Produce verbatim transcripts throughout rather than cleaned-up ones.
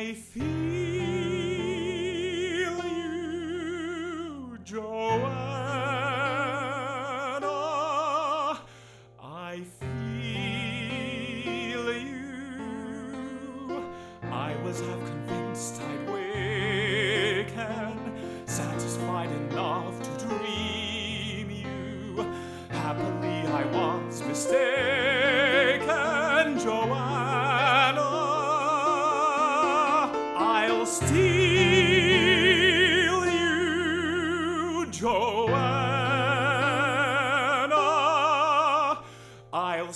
I feel you, Joanna. I feel you. I was half convinced I'd waken, satisfied enough to dream you. Happily I was mistaken, Joanna. I'll steal you, Joanna. I'll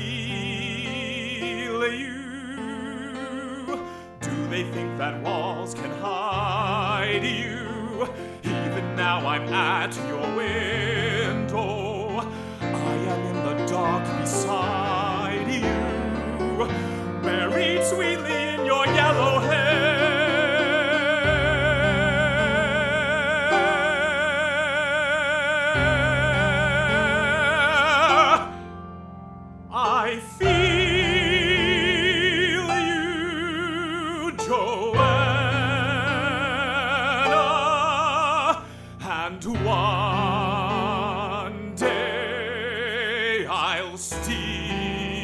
steal you. Do they think that walls can hide you? Even now I'm at your window. I am in the dark beside you, buried sweetly in your yellow hair. I feel you, Joanna, and one day I'll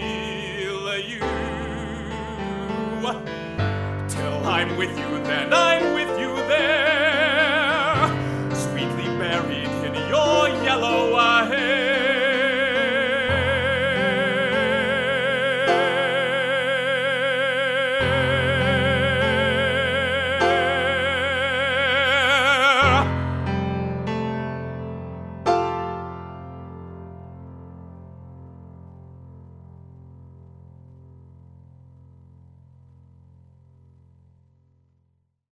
steal you. Till I'm with you, then I